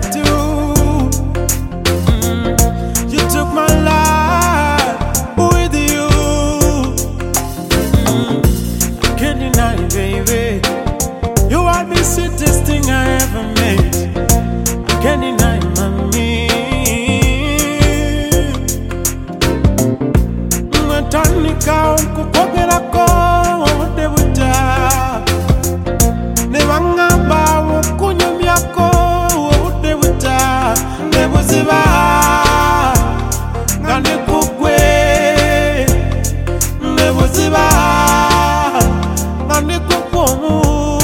left you. You took my life with you. I can't deny it, baby. You are the sweetest thing I ever made. I can't deny it, mommy. Tanika ukupokera ko debuta Nevanga ba ukunyumya ko debuta Nebuziba Ngane kukwe Nebuziba Ngane kukwomu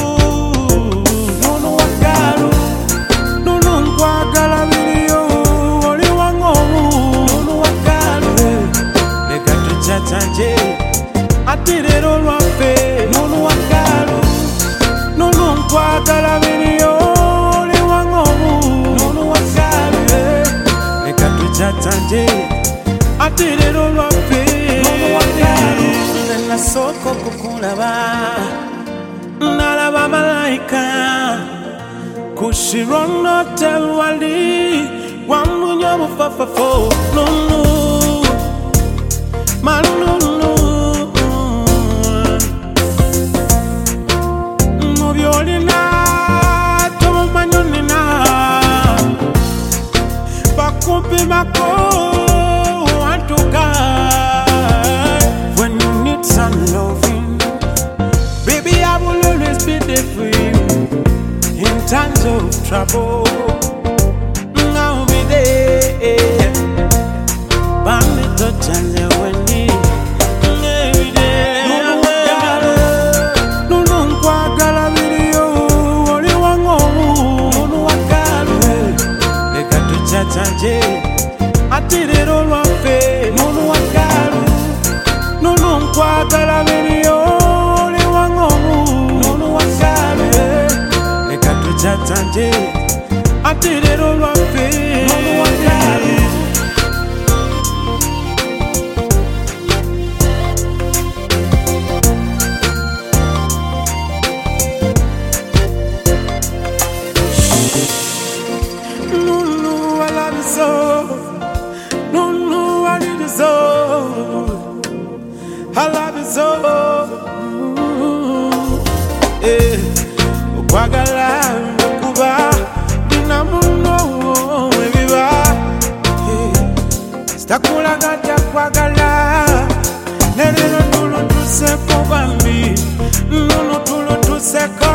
Nunu wakaru Nunu nkwagala biliyo Oli wangomu Nunu wakaru Leka tuchatanje Atirero lwafe Nunu wakaru Nunu nkwagala biliyo Oli wangomu Nunu wakaru Leka tuchatanje Atirero lwafe Nunu wakaru Nena soko kukulaba Nalaba malaika Kushirono telwali Wamunyo mufafafo Nunu Manunu Mubyolina Tomumanyonina Bakumpi mako Wantuka When you need some loving Baby, I will always be there for you In times of trouble I'll be there Bami to change when every day Nunu nkwagala biliyo Oli wangomu Nunu wakalu Leka tuchatanje Atirero lwafe Nunu wakalu Nunu nkwagala biliyo Oli wangomu Nunu wakalu Leka tuchatanje Atirero lwafe Nunu wakalu I love you so. Kwagala kuba dinamuno ebiba. Stakula gata kwagala. Nerero tulu tuseko bambi. Nunu tulu tuseko.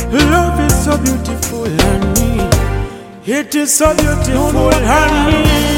Love is so beautiful, honey. It is so beautiful, honey.